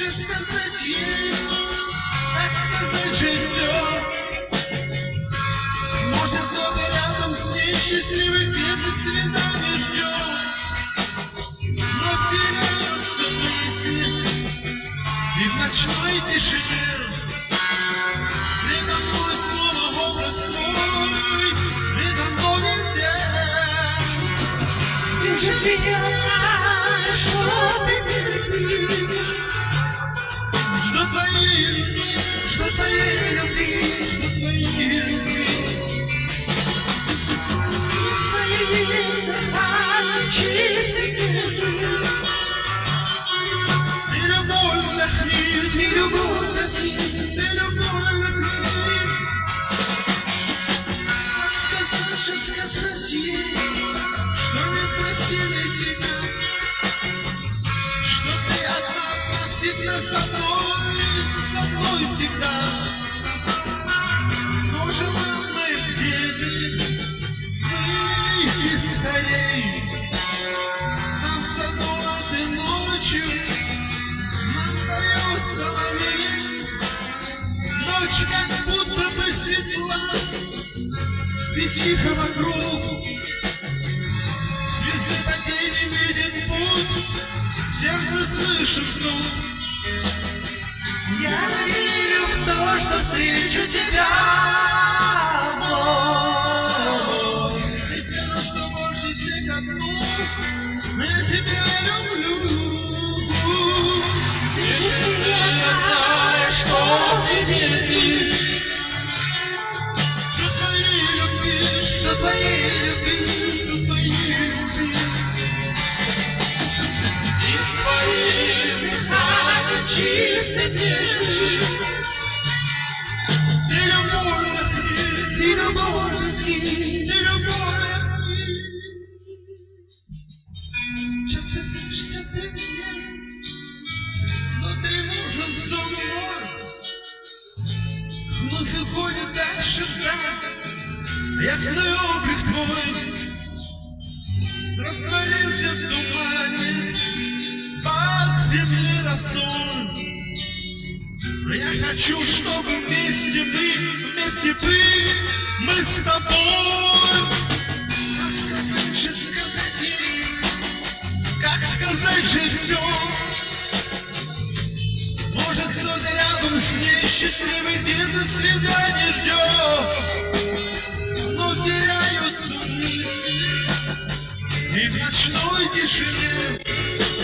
же сказать ей, как сказать же все? Может, кто-то рядом с ней счастливый где-то свидание ждет, но теряются мысли и в ночной тишине. Предо мной снова образ твой, предо мной везде. Ты же меня знаешь, что ты не любишь. Жду твоей любви, жду твоей любви, жду твоей любви. И своей дыханием чистой нежной. Ты любовь вдохни, Ты любовь вдохни, ты любовь вдохни. Как сказать же, сказать ей, что не просили тебя, что ты одна всегда со мной всегда. Но желанной где ты, выйди скорей. Там в саду этой ночью нам поет соловей. Ночь как будто бы светла, ведь тихо вокруг. Звезды по день не видит путь, в сердце слышим стук. я верю в то, что встречу тебя вновь. И скажу, что больше всех одну я тебя люблю. Ты же меня знаешь, что ты не любишь. Жду твоей любви, Что твоей любви, жду твоей любви. и своим дыханием чистым нежным. Ты любовь вдохни, Ты любовь вдохни. ты любовь вдохни. Часто слышишься ты меня, но тревожен сон мой. Вновь уходит дальше вдаль ясный облик твой. Растворился в тумане под землей росой. Я хочу, чтобы вместе быть мы с тобой. Как сказать же, сказать ей, как сказать же все? Может, кто-то рядом с ней счастливый где-то свидание ждет, но теряются мысли и в ночной тишине.